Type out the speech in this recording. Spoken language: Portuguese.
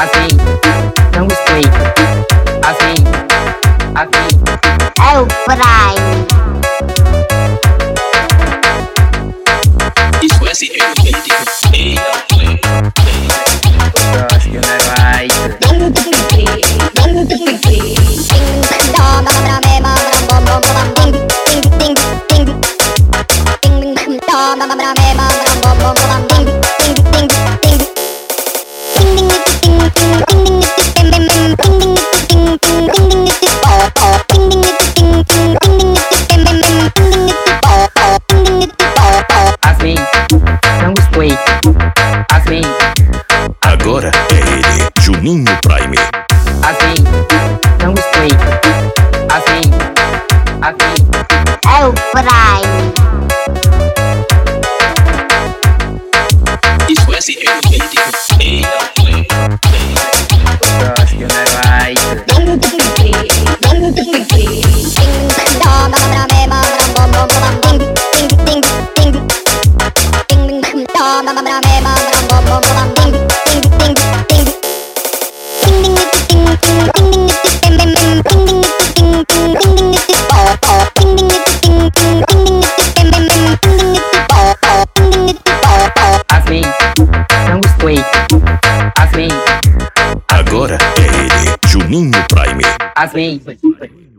assim, não gostei, assim, aqui. É o Prime. Isso é ser Gosto que não vai. Assim, não gostei, assim, Agora é ele, Juninho Prime. assim, não gostei, assim, aqui. É o Prime. Isso é ser Gosto que não vai. Assim, não gostei, assim, Agora é ele, Juninho Prime. assim.